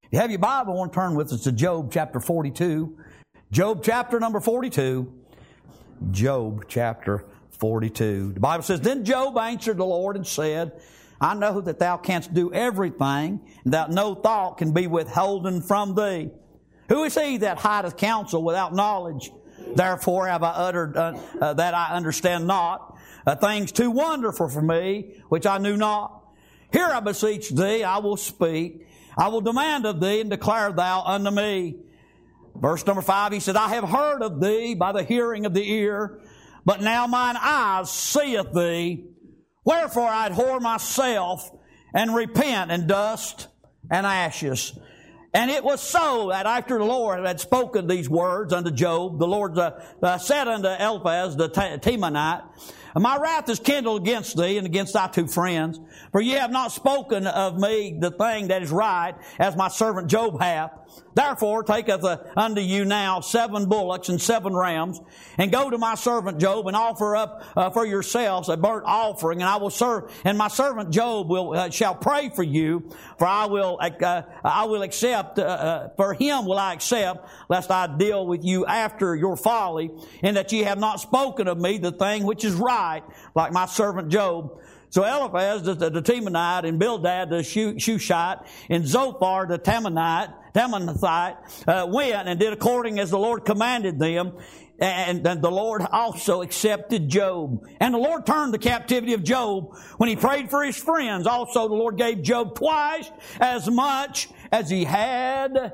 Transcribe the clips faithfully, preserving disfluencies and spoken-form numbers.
If you have your Bible, I want to turn with us to Job chapter forty-two. Job chapter number forty-two. Job chapter forty-two. The Bible says, Then Job answered the Lord and said, I know that thou canst do everything, and that no thought can be withholden from thee. Who is he that hideth counsel without knowledge? Therefore have I uttered uh, uh, that I understand not, uh, things too wonderful for me, which I knew not. Here I beseech thee, I will speak. I will demand of thee, and declare thou unto me. Verse number five, he said, I have heard of thee by the hearing of the ear, but now mine eyes seeth thee. Wherefore I abhor myself, and repent in dust and ashes. And it was so that after the Lord had spoken these words unto Job, the Lord uh, uh, said unto Eliphaz the Temanite, My wrath is kindled against thee and against thy two friends, for ye have not spoken of me the thing that is right, as my servant Job hath. Therefore taketh uh, unto you now seven bullocks and seven rams, and go to my servant Job, and offer up uh, for yourselves a burnt offering, and I will serve, and my servant Job will uh, shall pray for you, for I will uh, I will accept uh, uh, for him will I accept, lest I deal with you after your folly, and that ye have not spoken of me the thing which is right, like my servant Job. So Eliphaz the, the, the Temanite, and Bildad the Shushite, and Zophar the Temanite, Temanite uh, went and did according as the Lord commanded them. And, and the Lord also accepted Job. And the Lord turned the captivity of Job when he prayed for his friends. Also the Lord gave Job twice as much as he had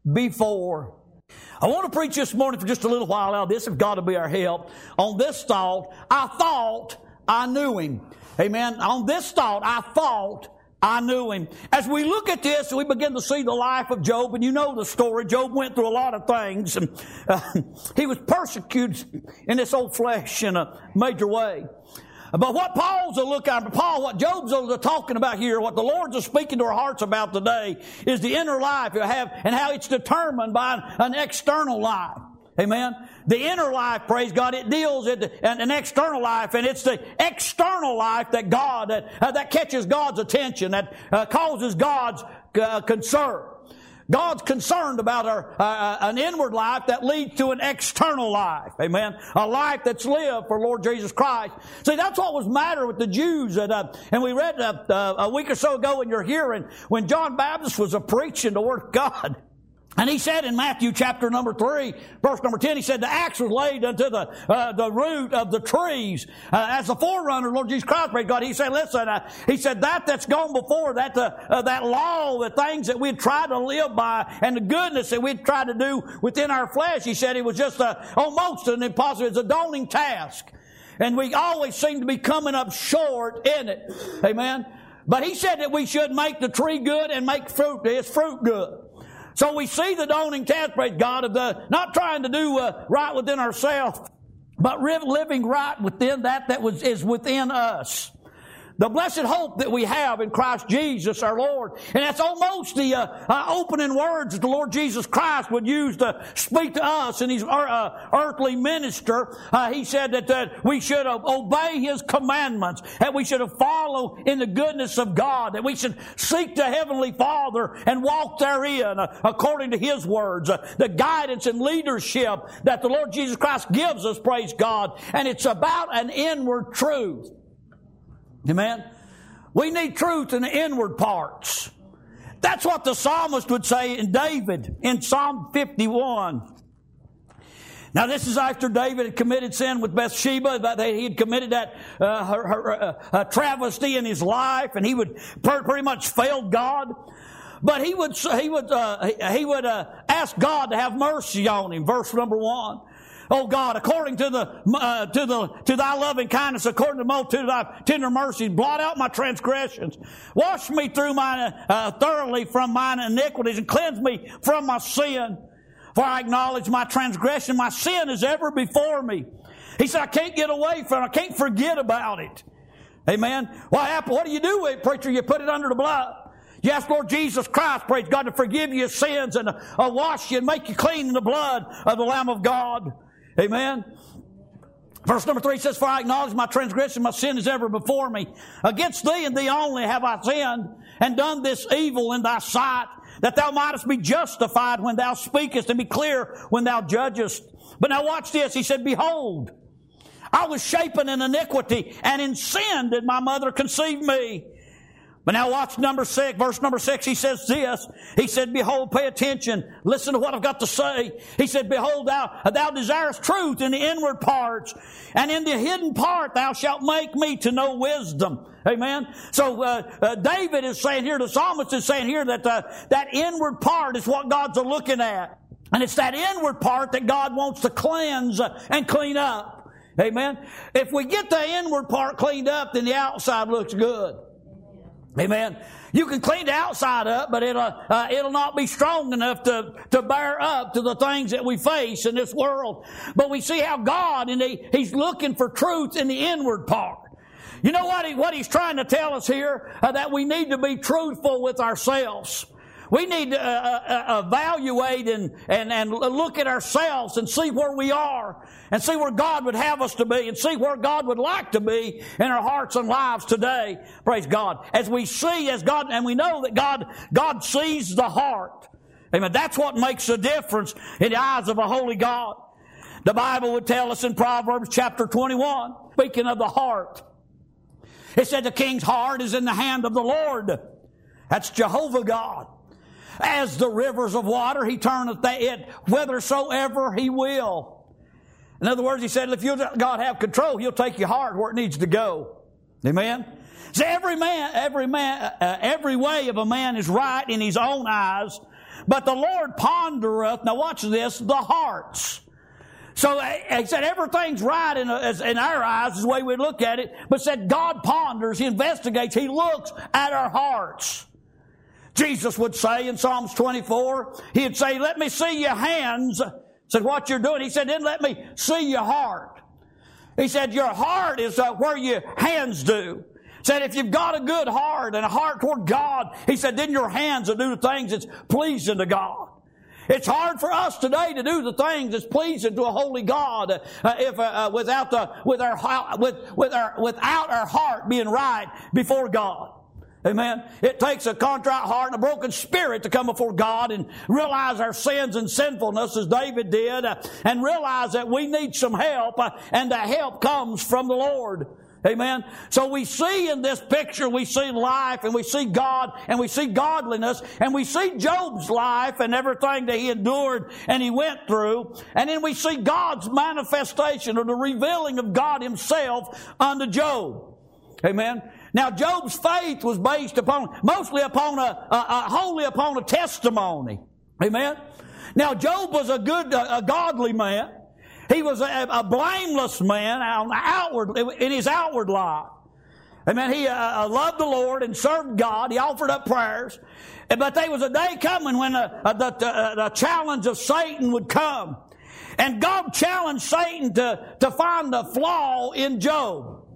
before. I want to preach this morning for just a little while now. This has got to be our help. On this thought, I thought I knew him. Amen. On this thought, I thought I knew him. As we look at this, we begin to see the life of Job, and you know the story. Job went through a lot of things, and uh, he was persecuted in this old flesh in a major way. But what Paul's a look at, Paul, what Job's a talking about here, what the Lord's a speaking to our hearts about today, is the inner life you have and how it's determined by an external life. Amen. The inner life, praise God, it deals with an external life, and it's the external life that God, that, uh, that catches God's attention, that uh, causes God's uh, concern. God's concerned about our, uh, an inward life that leads to an external life. Amen. A life that's lived for Lord Jesus Christ. See, that's what was matter with the Jews. And, uh, and we read uh, uh, a week or so ago in your hearing when John Baptist was uh, preaching the Word of God. And he said in Matthew chapter number three, verse number ten, he said, the axe was laid unto the uh, the root of the trees. Uh, as the forerunner, Lord Jesus Christ, praise God, he said, listen, uh, he said, that that's gone before, that uh, uh, that law, the things that we'd tried to live by, and the goodness that we'd tried to do within our flesh, he said it was just uh, almost an impossible, it's a daunting task. And we always seem to be coming up short in it. Amen. But he said that we should make the tree good and make fruit, its fruit good. So we see the daunting task, praise God, of the not trying to do uh, right within ourselves, but living right within that that was is within us. The blessed hope that we have in Christ Jesus our Lord. And that's almost the uh, uh, opening words that the Lord Jesus Christ would use to speak to us in His uh, earthly minister. Uh, he said that uh, we should uh, obey His commandments, that we should follow in the goodness of God, that we should seek the Heavenly Father and walk therein uh, according to His words. Uh, the guidance and leadership that the Lord Jesus Christ gives us, praise God. And it's about an inward truth. Amen. We need truth in the inward parts. That's what the psalmist would say in David in Psalm fifty-one. Now this is after David had committed sin with Bathsheba, that he had committed that uh, her, her, uh, uh, travesty in his life, and he would pretty much failed God. But he would he would uh, he would uh, ask God to have mercy on him. Verse number one. Oh God, according to the uh, to the to Thy loving kindness, according to the multitude of Thy tender mercies, blot out my transgressions, wash me through mine uh, thoroughly from mine iniquities, and cleanse me from my sin. For I acknowledge my transgression, my sin is ever before me. He said, I can't get away from it. I can't forget about it. Amen. What happened? What do you do with it, preacher? You put it under the blood. You ask Lord Jesus Christ, praise God, to forgive your sins and uh, wash you and make you clean in the blood of the Lamb of God. Amen. Verse number three says, For I acknowledge my transgression, my sin is ever before me. Against thee and thee only have I sinned, and done this evil in thy sight, that thou mightest be justified when thou speakest, and be clear when thou judgest. But now watch this. He said, behold, I was shapen in iniquity, and in sin did my mother conceive me. But now watch number six, verse number six, he says this. He said, behold, pay attention. Listen to what I've got to say. He said, behold, thou, thou desirest truth in the inward parts, and in the hidden part thou shalt make me to know wisdom. Amen. So uh, uh, David is saying here, the psalmist is saying here that uh, that inward part is what God's looking at. And it's that inward part that God wants to cleanse and clean up. Amen. If we get the inward part cleaned up, then the outside looks good. Amen. You can clean the outside up, but it'll uh, it'll not be strong enough to to bear up to the things that we face in this world. But we see how God, and he, He's looking for truth in the inward part. You know what he, what He's trying to tell us here? Uh, that we need to be truthful with ourselves. We need to uh, uh, evaluate and, and, and look at ourselves and see where we are and see where God would have us to be and see where God would like to be in our hearts and lives today. Praise God. As we see, as God, and we know that God, God sees the heart. Amen. That's what makes a difference in the eyes of a holy God. The Bible would tell us in Proverbs chapter twenty-one, speaking of the heart, it said the king's heart is in the hand of the Lord. That's Jehovah God. As the rivers of water, He turneth it whithersoever He will. In other words, He said, if you let God have control, He'll take your heart where it needs to go. Amen? So every man, every man, uh, every way of a man is right in his own eyes, but the Lord pondereth, now watch this, the hearts. So He said everything's right in, in our eyes is the way we look at it, but said God ponders, He investigates, He looks at our hearts. Jesus would say in Psalms twenty-four, He'd say, let me see your hands. Said, what you're doing. He said, then let me see your heart. He said, your heart is uh, where your hands do. Said, if you've got a good heart and a heart toward God, He said, then your hands will do the things that's pleasing to God. It's hard for us today to do the things that's pleasing to a holy God uh, if uh, uh, without the with our with with our without our heart being right before God. Amen. It takes a contrite heart and a broken spirit to come before God and realize our sins and sinfulness as David did, uh, and realize that we need some help, uh, and the help comes from the Lord. Amen. So we see in this picture, we see life, and we see God, and we see godliness, and we see Job's life and everything that he endured and he went through. And then we see God's manifestation, or the revealing of God Himself unto Job. Amen. Now, Job's faith was based upon, mostly upon a, a, a wholly upon a testimony. Amen. Now, Job was a good, a, a godly man. He was a, a blameless man on outward, in his outward life. Amen. He uh, loved the Lord and served God. He offered up prayers. But there was a day coming when uh, uh, the, the, the challenge of Satan would come. And God challenged Satan to, to find a flaw in Job.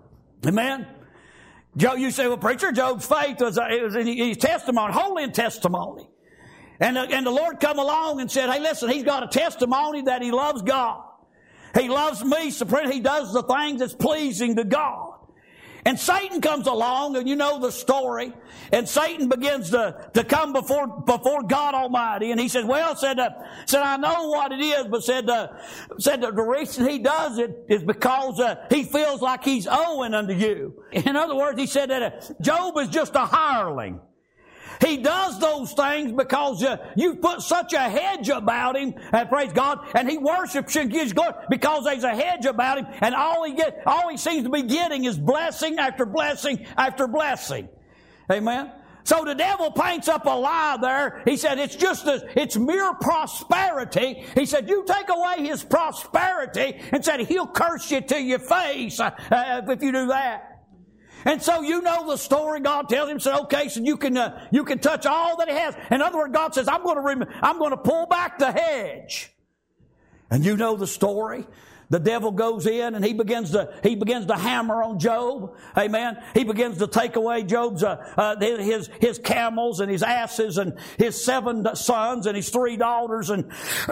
Amen. Job, you say, well, preacher, Job's faith was, uh, it was in his testimony, holy in testimony. And, uh, and the Lord come along and said, hey, listen, he's got a testimony that he loves God. He loves me supreme. He does the things that's pleasing to God. And Satan comes along, and you know the story. And Satan begins to, to come before before God Almighty. And he said, well, said, uh, said I know what it is, but said, uh, said the reason he does it is because uh, he feels like he's owing unto you. In other words, he said that uh, Job is just a hireling. He does those things because uh, you've put such a hedge about him, and praise God, and he worships and gives glory because there's a hedge about him, and all he get, all he seems to be getting is blessing after blessing after blessing. Amen. So the devil paints up a lie there. He said it's just a, it's mere prosperity. He said you take away his prosperity, and said he'll curse you to your face uh, uh, if you do that. And so you know the story. God tells him, "said okay, so you can uh, you can touch all that he has." In other words, God says, "I'm going to rem- I'm going to pull back the hedge." And you know the story. The devil goes in and he begins to he begins to hammer on Job. Amen. He begins to take away Job's uh, uh, his his camels and his asses and his seven sons and his three daughters and.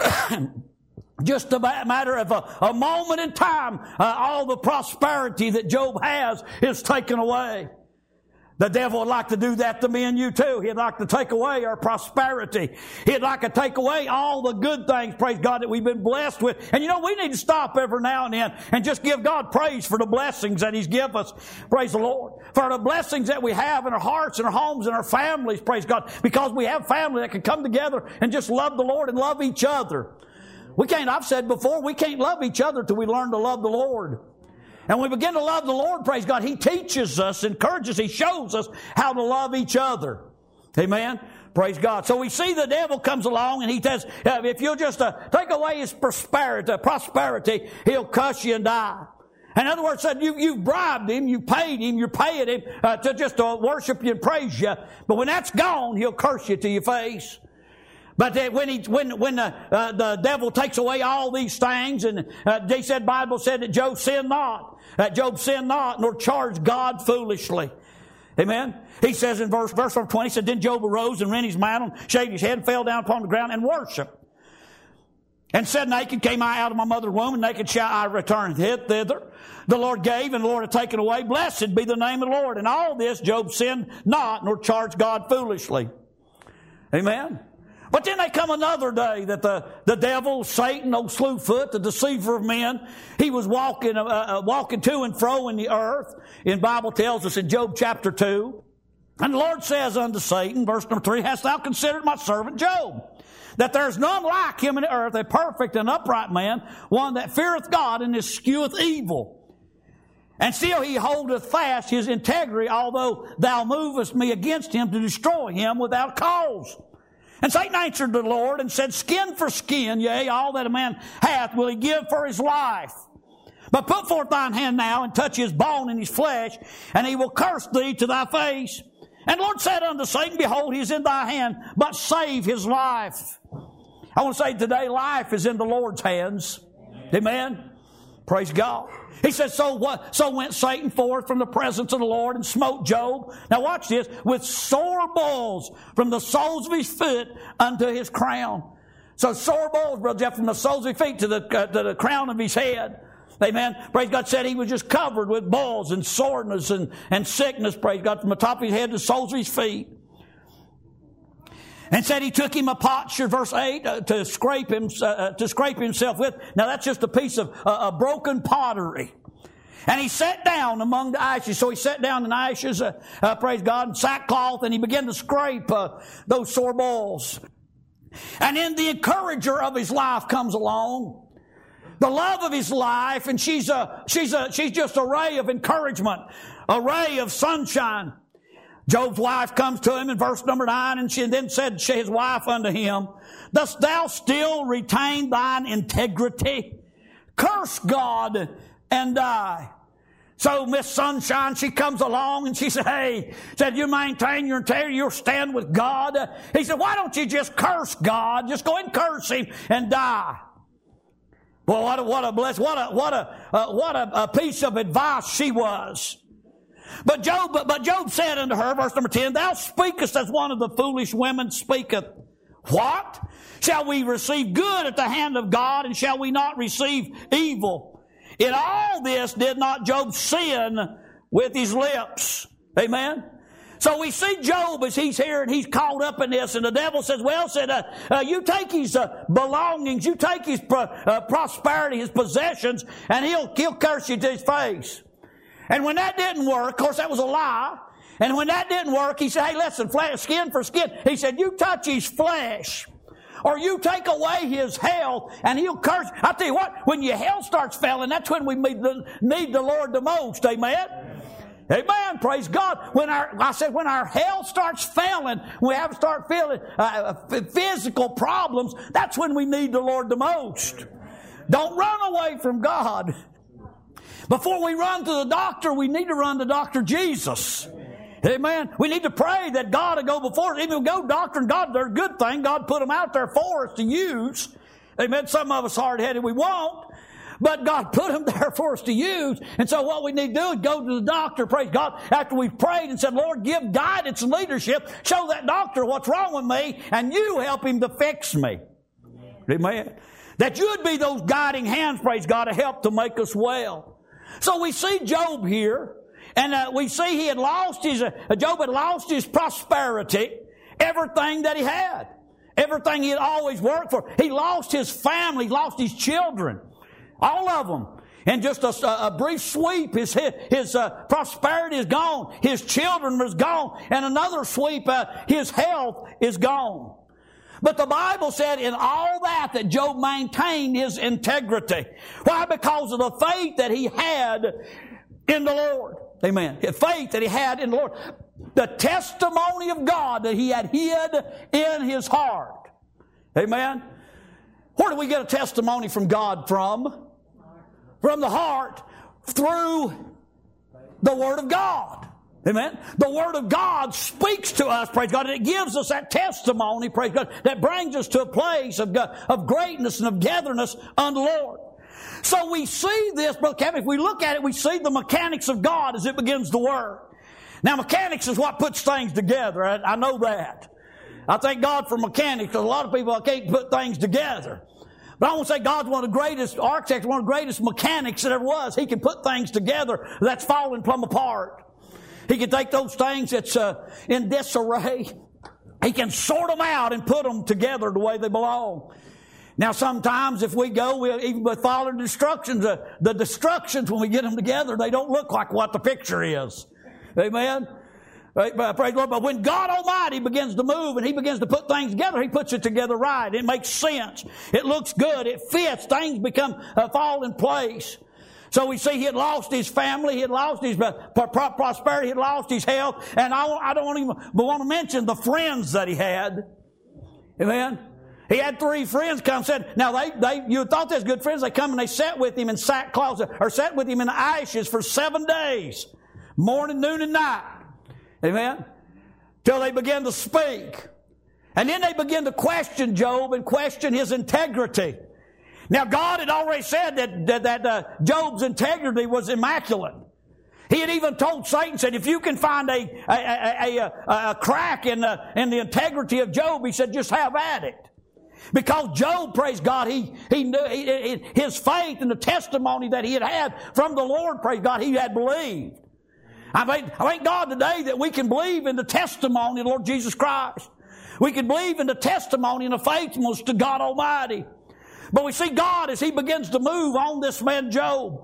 Just a matter of a, a moment in time, uh, all the prosperity that Job has is taken away. The devil would like to do that to me and you too. He'd like to take away our prosperity. He'd like to take away all the good things, praise God, that we've been blessed with. And you know, we need to stop every now and then and just give God praise for the blessings that He's given us. Praise the Lord. For the blessings that we have in our hearts and our homes and our families, praise God. Because we have family that can come together and just love the Lord and love each other. We can't, I've said before, we can't love each other till we learn to love the Lord. And when we begin to love the Lord, praise God, He teaches us, encourages, He shows us how to love each other. Amen? Praise God. So we see the devil comes along and he says, uh, if you'll just uh, take away his prosperity, prosperity, he'll cuss you and die. In other words, said you, you've bribed him, you paid him, you're paying him uh, to just uh, worship you and praise you. But when that's gone, he'll curse you to your face. But when he, when when the, uh, the devil takes away all these things, and uh, they said, Bible said that Job sinned not, that Job sinned not, nor charged God foolishly. Amen. He says in verse verse twenty, he said, then Job arose and rent his mantle, shaved his head, and fell down upon the ground and worshipped. And said, naked came I out of my mother's womb, and naked shall I return thither. The Lord gave, and the Lord hath taken away. Blessed be the name of the Lord. And all this Job sinned not, nor charged God foolishly. Amen. But then there come another day that the, the devil, Satan, old Slewfoot, the deceiver of men, he was walking, uh, uh, walking to and fro in the earth. In Bible tells us in Job chapter two. And the Lord says unto Satan, verse number three, hast thou considered my servant Job? That there is none like him in the earth, a perfect and upright man, one that feareth God and escheweth evil. And still he holdeth fast his integrity, although thou movest me against him to destroy him without cause. And Satan answered the Lord and said, skin for skin, yea, all that a man hath will he give for his life. But put forth thine hand now and touch his bone and his flesh, and he will curse thee to thy face. And the Lord said unto Satan, behold, he is in thy hand, but save his life. I want to say today, life is in the Lord's hands. Amen. Praise God. He says, so what? So went Satan forth from the presence of the Lord and smote Job. Now watch this. With sore boils from the soles of his foot unto his crown. So sore boils, Brother Jeff, from the soles of his feet to the, uh, to the crown of his head. Amen. Praise God. Said he was just covered with boils and soreness and, and sickness. Praise God. From the top of his head to the soles of his feet. And said he took him a potsherd, verse eight, uh, to scrape him, uh, to scrape himself with. Now that's just a piece of uh, a broken pottery. And he sat down among the ashes. So he sat down in the ashes, uh, uh, praise God, in sackcloth, and he began to scrape uh, those sore balls. And then the encourager of his life comes along, the love of his life, and she's a she's a she's just a ray of encouragement, a ray of sunshine. Job's wife comes to him in verse number nine, and she then said his wife unto him, dost thou still retain thine integrity? Curse God and die. So Miss Sunshine, she comes along and she said, hey, said you maintain your integrity, you'll stand with God. He said, why don't you just curse God? Just go and curse him and die. Well, what a, what a bless, what a, what a, uh, what a, a piece of advice she was. But Job, but, but Job said unto her, verse number ten, thou speakest as one of the foolish women speaketh. What? Shall we receive good at the hand of God, and shall we not receive evil? In all this did not Job sin with his lips. Amen? So we see Job as he's here and he's caught up in this, and the devil says, well, said, uh, uh, you take his uh, belongings, you take his pro- uh, prosperity, his possessions, and he'll, he'll curse you to his face. And when that didn't work, of course that was a lie, and when that didn't work, he said, hey, listen, flesh, skin for skin. He said, you touch his flesh, or you take away his health, and he'll curse. I tell you what, when your health starts failing, that's when we need the, need the Lord the most. Amen? Amen. Praise God. When our, I said, when our health starts failing, we have to start feeling uh, physical problems, that's when we need the Lord the most. Don't run away from God. Before we run to the doctor, we need to run to Doctor Jesus. Amen. We need to pray that God will go before us. Even go doctor and God, they're a good thing. God put them out there for us to use. Amen. Some of us hard-headed, we won't. But God put them there for us to use. And so what we need to do is go to the doctor, praise God, after we've prayed and said, Lord, give guidance and leadership. Show that doctor what's wrong with me, and you help him to fix me. Amen. That you'd be those guiding hands, praise God, to help to make us well. So we see Job here, And uh, we see he had lost his, uh, Job had lost his prosperity, everything that he had, everything he had always worked for. He lost his family, he lost his children, all of them. In just a, a brief sweep, his, his uh, prosperity is gone. His children was gone. And another sweep, uh, his health is gone. But the Bible said in all that, that Job maintained his integrity. Why? Because of the faith that he had in the Lord. Amen. The faith that he had in the Lord. The testimony of God that he had hid in his heart. Amen. Where do we get a testimony from God from? From the heart, through the Word of God. Amen. The Word of God speaks to us, praise God, and it gives us that testimony, praise God, that brings us to a place of, God, of greatness and of togetherness unto the Lord. So we see this, Brother Kevin, if we look at it, we see the mechanics of God as it begins to work. Now, mechanics is what puts things together. I, I know that. I thank God for mechanics, because a lot of people can't put things together. But I want to say God's one of the greatest architects, one of the greatest mechanics that ever was. He can put things together that's falling plumb apart. He can take those things that's uh, in disarray. He can sort them out and put them together the way they belong. Now, sometimes if we go, we, even with following instructions, uh, the destructions, when we get them together, they don't look like what the picture is. Amen? Praise the Lord. But when God Almighty begins to move and He begins to put things together, He puts it together right. It makes sense. It looks good. It fits. Things become uh, fall in place. So we see he had lost his family, he had lost his uh, prosperity, he had lost his health, and I, I don't even want to mention the friends that he had. Amen. He had three friends come and said, now they, they, you thought they was good friends. They come and they sat with him in sackcloth, or sat with him in the ashes for seven days, morning, noon, and night. Amen. Till they began to speak. And then they began to question Job and question his integrity. Now God had already said that, that, that uh, Job's integrity was immaculate. He had even told Satan, said, if you can find a, a, a, a, a crack in the, in the integrity of Job, he said, just have at it. Because Job, praise God, he, he knew he, he, his faith and the testimony that he had had from the Lord, praise God, he had believed. I thank, I thank God today that we can believe in the testimony of the Lord Jesus Christ. We can believe in the testimony and the faithfulness to God Almighty. But we see God as He begins to move on this man Job.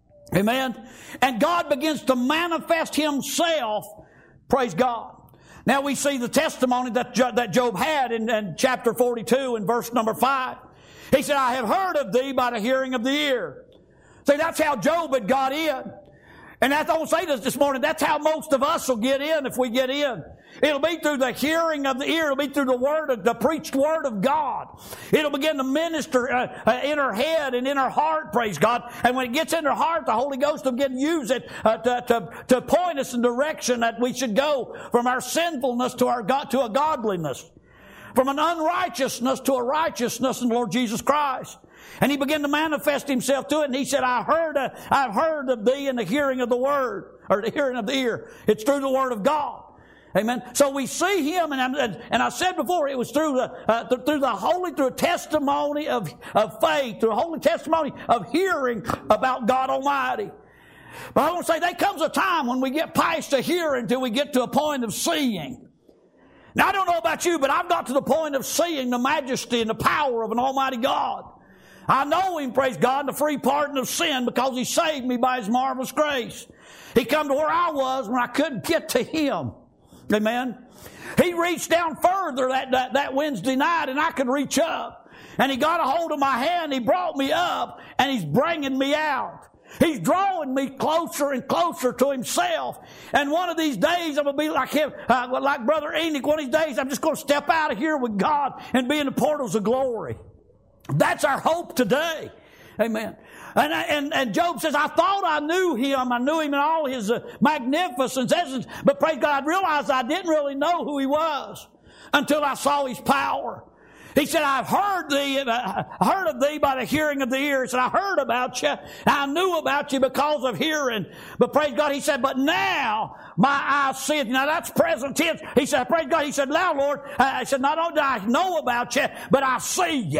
Amen. And God begins to manifest Himself. Praise God. Now we see the testimony that, Jo- that Job had in, in chapter forty-two and verse number five. He said, I have heard of thee by the hearing of the ear. See, that's how Job had got in. And that's, I want to say this this morning, that's how most of us will get in if we get in. It'll be through the hearing of the ear. It'll be through the word of the preached word of God. It'll begin to minister uh, uh, in her head and in her heart, praise God. And when it gets in her heart, the Holy Ghost will begin to use it uh, to, to, to point us in the direction that we should go from our sinfulness to our God, to a godliness. From an unrighteousness to a righteousness in the Lord Jesus Christ. And He began to manifest Himself to it. And He said, I heard, uh, I've heard of thee in the hearing of the word, or the hearing of the ear. It's through the word of God. Amen. So we see Him, and, and, and I said before, it was through the, uh, th- through the holy, through a testimony of, of faith, through a holy testimony of hearing about God Almighty. But I want to say, there comes a time when we get past the hearing until we get to a point of seeing. Now, I don't know about you, but I've got to the point of seeing the majesty and the power of an Almighty God. I know Him, praise God, in the free pardon of sin because He saved me by His marvelous grace. He come to where I was when I couldn't get to Him. Amen. He reached down further that, that, that Wednesday night and I could reach up. And He got a hold of my hand. He brought me up and He's bringing me out. He's drawing me closer and closer to Himself. And one of these days I'm going to be like him, uh, like Brother Enoch. One of these days I'm just going to step out of here with God and be in the portals of glory. That's our hope today. Amen. And, and, and Job says, I thought I knew Him. I knew Him in all His uh, magnificence, essence. But praise God, I realized I didn't really know who He was until I saw His power. He said, I've heard thee, uh, heard of thee by the hearing of the ear. He said, I heard about you. I knew about you because of hearing. But praise God, He said, but now my eyes see it. Now that's present tense. He said, praise God. He said, now Lord, I said, not only do I know about you, but I see you.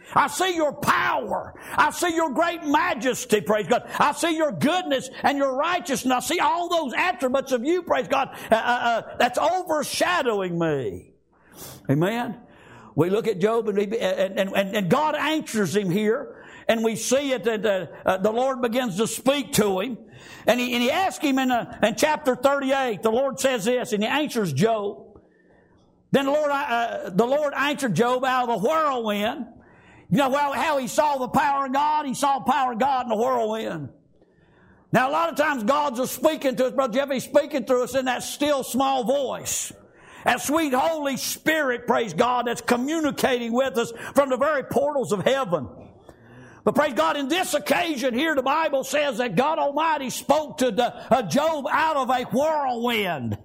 I see your power. I see your great majesty, praise God. I see your goodness and your righteousness. I see all those attributes of you, praise God, uh, uh, that's overshadowing me. Amen. We look at Job and, he, and, and, and God answers him here. And we see it that uh, uh, the Lord begins to speak to him. And he, and he asks him in, uh, in chapter thirty-eight, the Lord says this, and he answers Job. Then the Lord, uh, the Lord answered Job out of the whirlwind. You know how he saw the power of God? He saw the power of God in the whirlwind. Now, a lot of times God's just speaking to us, Brother Jeff, He's speaking to us in that still small voice. That sweet Holy Spirit, praise God, that's communicating with us from the very portals of heaven. But praise God, in this occasion here, the Bible says that God Almighty spoke to the, uh, Job out of a whirlwind.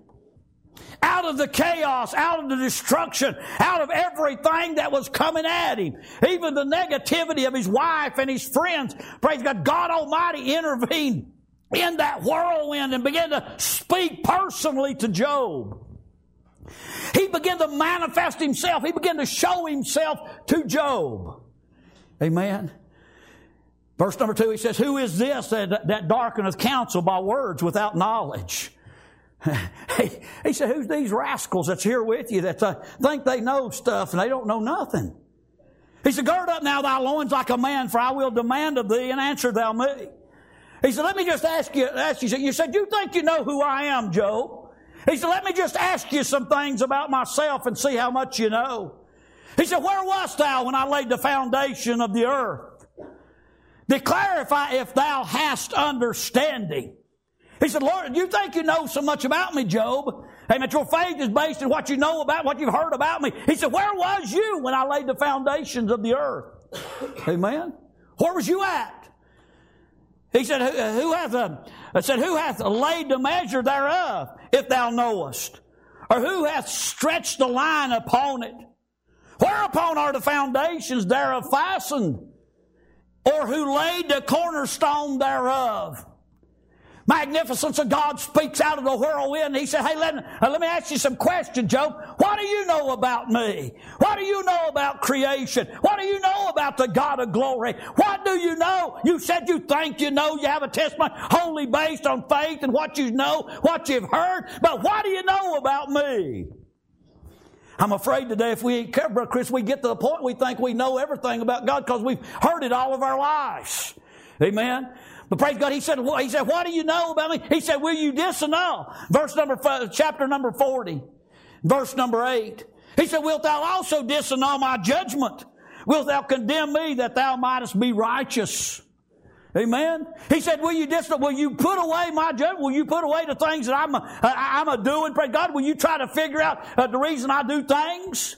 Out of the chaos, out of the destruction, out of everything that was coming at him. Even the negativity of his wife and his friends. Praise God, God Almighty intervened in that whirlwind and began to speak personally to Job. He began to manifest himself. He began to show himself to Job. Amen. Verse number two, he says, who is this that, that darkeneth counsel by words without knowledge? He, he said, who's these rascals that's here with you that uh, think they know stuff and they don't know nothing? He said, gird up now thy loins like a man, for I will demand of thee, and answer thou me. He said, let me just ask you, ask you, you said, you think you know who I am, Job? He said, let me just ask you some things about myself and see how much you know. He said, where wast thou when I laid the foundation of the earth? Declare if, I, if thou hast understanding. He said, Lord, you think you know so much about me, Job? Amen. Your faith is based on what you know about, what you've heard about me. He said, where was you when I laid the foundations of the earth? Amen. Where was you at? He said, who, who hath, uh, said, who hath laid the measure thereof, if thou knowest? Or who hath stretched the line upon it? Whereupon are the foundations thereof fastened? Or who laid the cornerstone thereof? Magnificence of God speaks out of the whirlwind. He said, hey, let, uh, let me ask you some questions, Job. What do you know about me? What do you know about creation? What do you know about the God of glory? What do you know? You said you think you know. You have a testimony wholly based on faith and what you know, what you've heard. But what do you know about me? I'm afraid today if we ain't careful, Brother Chris, we get to the point we think we know everything about God because we've heard it all of our lives. Amen? But praise God, he said, he said, what do you know about me? He said, will you disannul? Verse number five, chapter number forty, verse number eight. He said, wilt thou also disannul my judgment? Wilt thou condemn me that thou mightest be righteous? Amen. He said, will you disannul? Will you put away my judgment? Will you put away the things that I'm a, I'm a doing? Praise God, will you try to figure out uh, the reason I do things?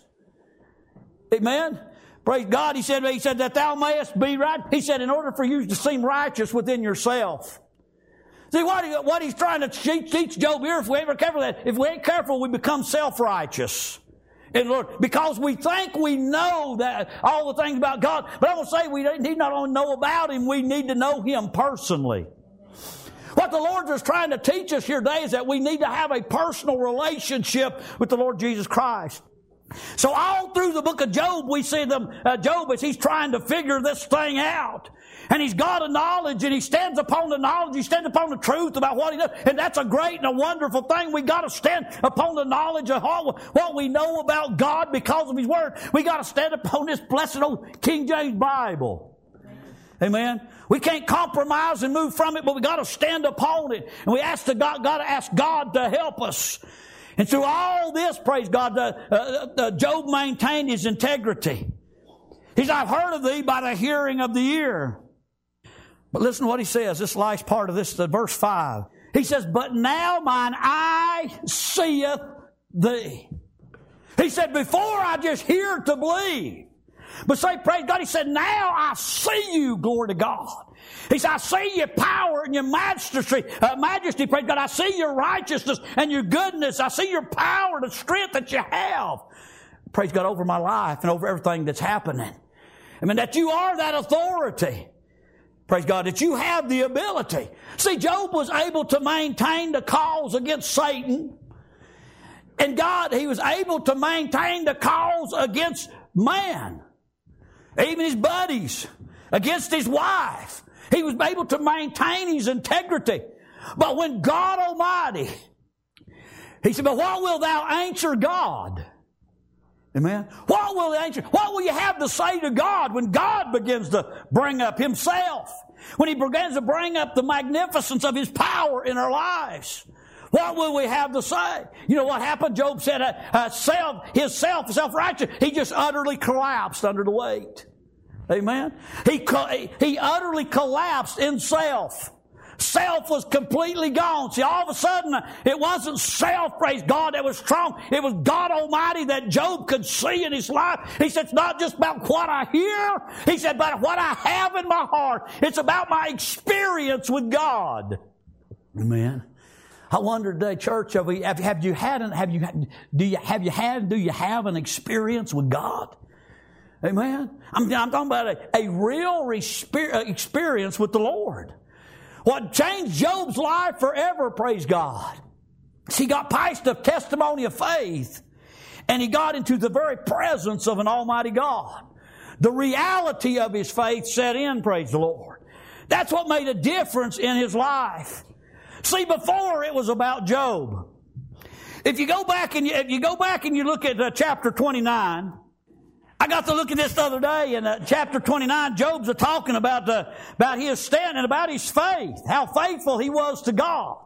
Amen. Praise God. He said, he said that thou mayest be right. He said, in order for you to seem righteous within yourself. See, what, he, what he's trying to teach, teach Job here, if we ain't careful, that if we ain't careful, we become self-righteous. And Lord, because we think we know that all the things about God, but I will say we need not only know about Him, we need to know Him personally. What the Lord is trying to teach us here today is that we need to have a personal relationship with the Lord Jesus Christ. So all through the book of Job, we see them, uh, Job as he's trying to figure this thing out. And he's got a knowledge, and he stands upon the knowledge, he stands upon the truth about what he does. And that's a great and a wonderful thing. We got to stand upon the knowledge of all, what we know about God because of His Word. We got to stand upon this blessed old King James Bible. Amen. We can't compromise and move from it, but we got to stand upon it. And we ask the God, got to ask God to help us. And through all this, praise God, uh, uh, uh, Job maintained his integrity. He said, I've heard of thee by the hearing of the ear. But listen to what he says, this last part of this, uh, verse five. He says, but now mine eye seeth thee. He said, before I just hear to believe. But say, praise God, he said, now I see you, glory to God. He said, I see your power and your majesty, uh, majesty, praise God. I see your righteousness and your goodness. I see your power, the strength that you have. Praise God, over my life and over everything that's happening. I mean, that you are that authority. Praise God, that you have the ability. See, Job was able to maintain the cause against Satan. And God, he was able to maintain the cause against man. even his buddies, against his wife. He was able to maintain his integrity. But when God Almighty, he said, but what will thou answer God? Amen. What will, answer, what will you have to say to God when God begins to bring up himself? When he begins to bring up the magnificence of his power in our lives? What will we have to say? You know what happened? Job said uh, uh, self, his self, self-righteous, he just utterly collapsed under the weight. Amen. He, he utterly collapsed in self. Self was completely gone. See, all of a sudden, it wasn't self, praise God, that was strong. It was God Almighty that Job could see in his life. He said, it's not just about what I hear. He said, but what I have in my heart. It's about my experience with God. Amen. I wonder today, church, have, we, have, have you had, an, have you, do you, have you had, do you have an experience with God? Amen. I'm, I'm talking about a, a real experience with the Lord. What changed Job's life forever, praise God. He got past the testimony of faith, and he got into the very presence of an almighty God. The reality of his faith set in, praise the Lord. That's what made a difference in his life. See, before it was about Job. If you go back and you, if you go back and you look at uh, chapter twenty-nine, I got to look at this the other day in uh, chapter twenty-nine. Job's a talking about uh, about his stand and about his faith, how faithful he was to God.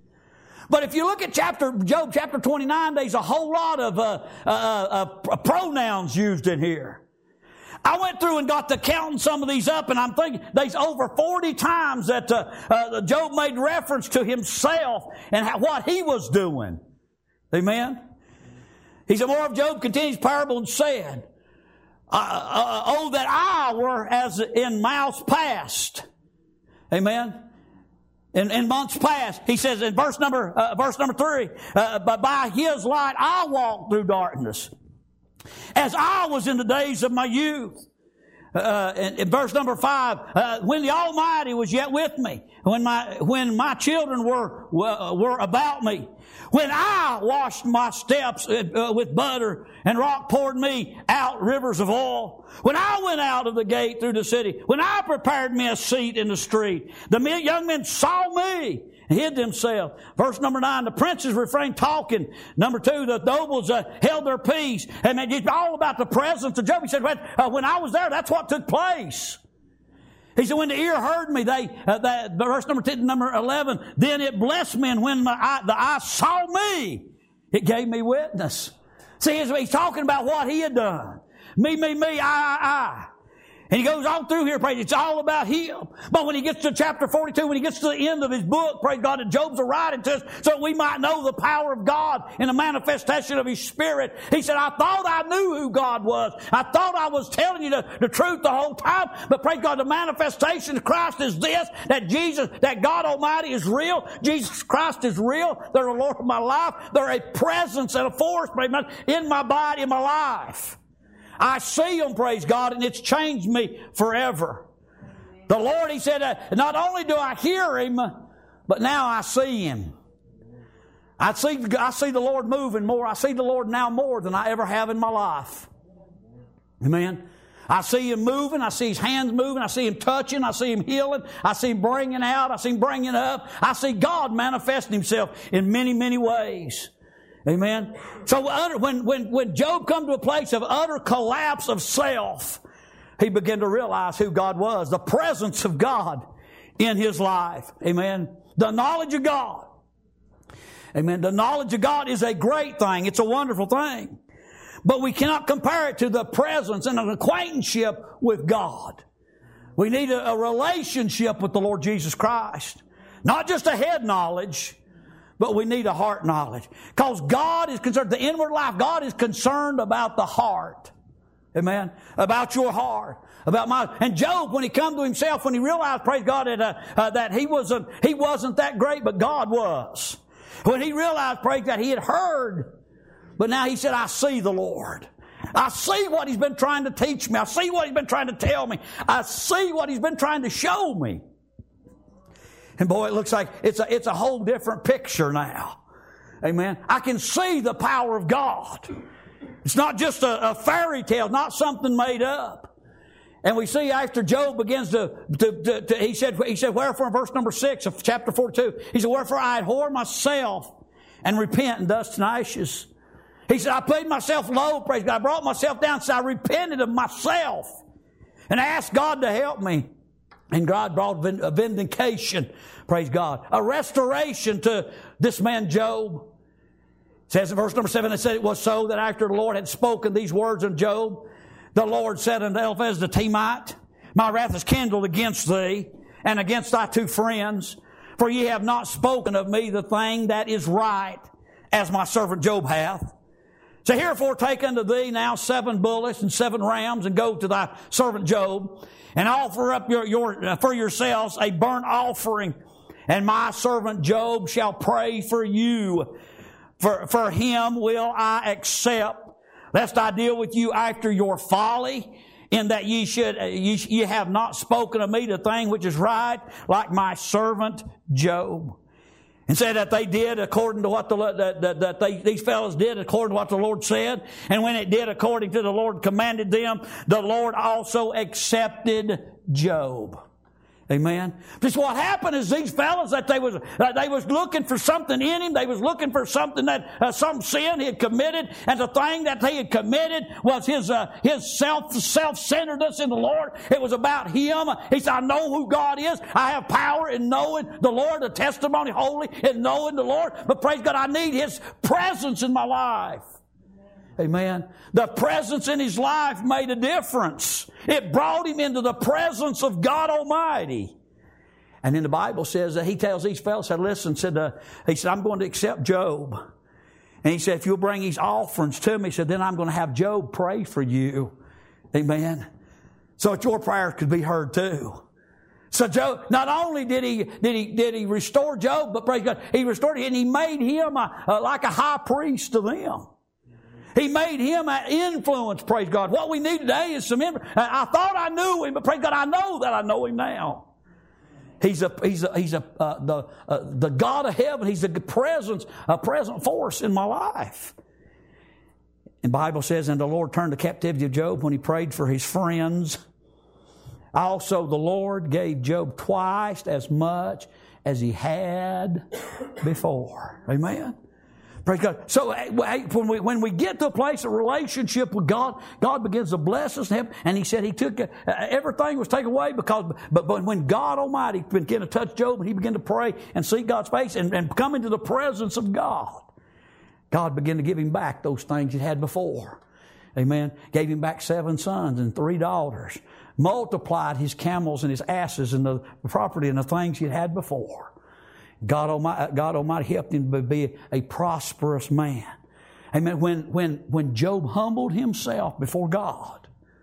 But if you look at chapter Job chapter twenty-nine, there's a whole lot of uh, uh, uh, pronouns used in here. I went through and got to counting some of these up, and I'm thinking there's over forty times that uh, uh, Job made reference to himself and how, what he was doing. Amen. He said, more of Job continues parable and said, Uh, uh, oh, that I were as in mouths past. Amen. In, in months past, he says in verse number uh, verse number three, uh, but by his light I walked through darkness, as I was in the days of my youth. Uh, in, in verse number five, uh, when the Almighty was yet with me, when my when my children were uh, were about me. When I washed my steps uh, with butter and rock poured me out rivers of oil. When I went out of the gate through the city. When I prepared me a seat in the street. The men, young men saw me and hid themselves. Verse number nine, the princes refrained talking. Number two, the nobles uh, held their peace. And it's all about the presence of Job. He said, when, uh, when I was there, that's what took place. He said, when the ear heard me, they, uh, that, verse number ten, number eleven, then it blessed me, and when my eye, the eye saw me, it gave me witness. See, he's, he's talking about what he had done. Me, me, me, I, I, I. And he goes on through here, praise, it's all about him. But when he gets to chapter forty-two, when he gets to the end of his book, praise God, that Job's writing to us so we might know the power of God in the manifestation of his Spirit. He said, I thought I knew who God was. I thought I was telling you the, the truth the whole time. But praise God, the manifestation of Christ is this, that Jesus, that God Almighty is real. Jesus Christ is real. They're the Lord of my life. They're a presence and a force, praise God, in my body, in my life. I see them, praise God, and it's changed me forever. The Lord, he said, uh, not only do I hear him, but now I see him. I see, I see the Lord moving more. I see the Lord now more than I ever have in my life. Amen. I see him moving. I see his hands moving. I see him touching. I see him healing. I see him bringing out. I see him bringing up. I see God manifesting himself in many, many ways. Amen. So when, when, when Job come to a place of utter collapse of self, he began to realize who God was, the presence of God in his life. Amen. The knowledge of God. Amen. The knowledge of God is a great thing. It's a wonderful thing. But we cannot compare it to the presence and an acquaintanceship with God. We need a, a relationship with the Lord Jesus Christ. Not just a head knowledge, but we need a heart knowledge. Because God is concerned, the inward life, God is concerned about the heart. Amen. About your heart. About my, and Job, when he come to himself, when he realized, praise God, that, uh, uh, that he wasn't, he wasn't that great, but God was. When he realized, praise God, he had heard, but now he said, I see the Lord. I see what he's been trying to teach me. I see what he's been trying to tell me. I see what he's been trying to show me. And boy, it looks like it's a, it's a whole different picture now. Amen. I can see the power of God. It's not just a, a fairy tale, not something made up. And we see after Job begins to, to, to, to he said, he said, wherefore in verse number six of chapter forty-two, he said, wherefore I abhor myself and repent in dust and ashes. He said, I played myself low, praise God. I brought myself down, so I repented of myself and I asked God to help me. And God brought a vindication, praise God, a restoration to this man Job. It says in verse number seven, it said it was so that after the Lord had spoken these words of Job, the Lord said unto Eliphaz the Temite, my wrath is kindled against thee and against thy two friends, for ye have not spoken of me the thing that is right, as my servant Job hath. So herefore take unto thee now seven bullocks and seven rams, and go to thy servant Job, and offer up your, your uh, for yourselves a burnt offering, and my servant Job shall pray for you. For, for him will I accept, lest I deal with you after your folly, in that ye should uh, ye, ye have not spoken of me the thing which is right, like my servant Job. And said that they did according to what the that, that, that they, these fellows did according to what the Lord said. And when it did according to the Lord commanded them, the Lord also accepted Job. Amen. Just what happened is these fellows that they was that they was looking for something in him. They was looking for something that uh, some sin he had committed, and the thing that he had committed was his uh, his self self centeredness in the Lord. It was about him. He said, "I know who God is. I have power in knowing the Lord, the testimony holy in knowing the Lord. But praise God, I need His presence in my life." Amen. The presence in his life made a difference. It brought him into the presence of God Almighty. And then the Bible says that he tells these fellows, said, listen, said, uh, he said, I'm going to accept Job. And he said, if you'll bring these offerings to me, he said, then I'm going to have Job pray for you. Amen. So that your prayers could be heard too. So Job, not only did he, did he, did he restore Job, but praise God, he restored him and he made him a, a, like a high priest to them. He made him an influence, praise God. What we need today is some influence. I thought I knew him, but praise God, I know that I know him now. He's a, he's a, he's a, uh, the, uh, the God of heaven. He's a presence, a present force in my life. And the Bible says, and the Lord turned the captivity of Job when he prayed for his friends. Also, the Lord gave Job twice as much as he had before. Amen. Praise God. So when we, when we get to a place of relationship with God, God begins to bless us. And He said He took, uh, everything was taken away because, but, but when God Almighty began to touch Job and he began to pray and seek God's face and, and come into the presence of God, God began to give him back those things he had before. Amen. Gave him back seven sons and three daughters. Multiplied his camels and his asses and the property and the things he had before. God Almighty, God Almighty helped him to be a prosperous man. Amen. When, when, when Job humbled himself before God,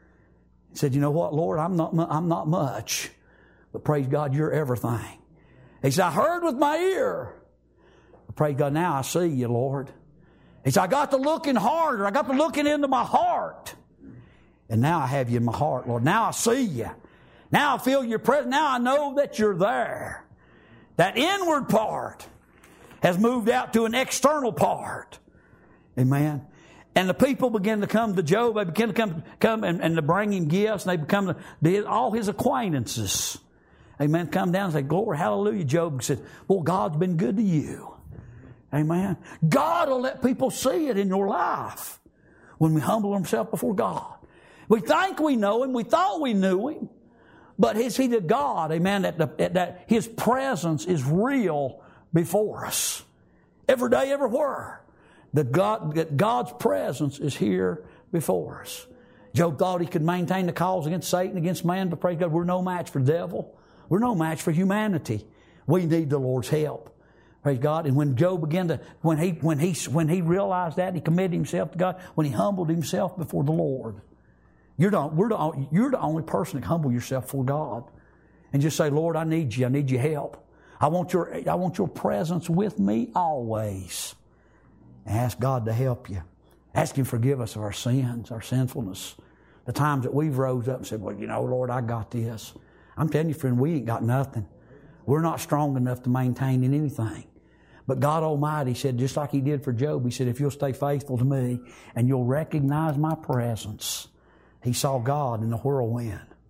he said, you know what, Lord, I'm not, I'm not much, but praise God, you're everything. He said, I heard with my ear, but praise God, now I see you, Lord. He said, I got to looking harder. I got to looking into my heart. And now I have you in my heart, Lord. Now I see you. Now I feel your presence. Now I know that you're there. That inward part has moved out to an external part. Amen. And the people begin to come to Job. They begin to come, come and, and to bring him gifts. And they become the, the, all his acquaintances. Amen. Come down and say, glory, hallelujah. Job said, well, God's been good to you. Amen. God will let people see it in your life when we humble ourselves before God. We think we know Him. We thought we knew Him. But is He the God, amen, that, the, that His presence is real before us. Every day, everywhere. The God, that God's presence is here before us. Job thought he could maintain the cause against Satan, against man, but praise God, we're no match for the devil. We're no match for humanity. We need the Lord's help. Praise God. And when Job began to, when he, when he, when he realized that, he committed himself to God, when he humbled himself before the Lord. You're the, we're the, you're the only person that can humble yourself before God and just say, Lord, I need you. I need your help. I want your, I want your presence with me always. And ask God to help you. Ask Him to forgive us of our sins, our sinfulness. The times that we've rose up and said, well, you know, Lord, I got this. I'm telling you, friend, we ain't got nothing. We're not strong enough to maintain in anything. But God Almighty said, just like He did for Job, He said, if you'll stay faithful to me and you'll recognize my presence. He saw God in the whirlwind.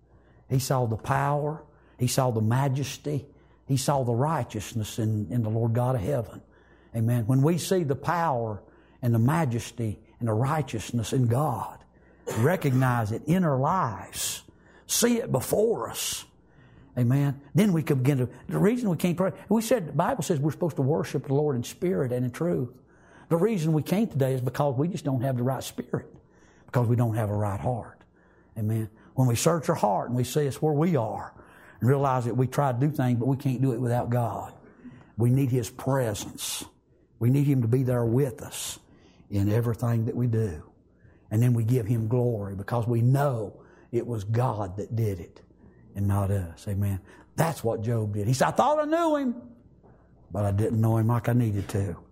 He saw the power. He saw the majesty. He saw the righteousness in, in the Lord God of heaven. Amen. When we see the power and the majesty and the righteousness in God, recognize it in our lives, see it before us. Amen. Then we can begin to, the reason we can't pray, we said, the Bible says we're supposed to worship the Lord in spirit and in truth. The reason we can't today is because we just don't have the right spirit, because we don't have a right heart. Amen. When we search our heart and we see it's where we are and realize that we try to do things, but we can't do it without God. We need His presence. We need Him to be there with us in everything that we do. And then we give Him glory because we know it was God that did it and not us. Amen. That's what Job did. He said, I thought I knew Him, but I didn't know Him like I needed to.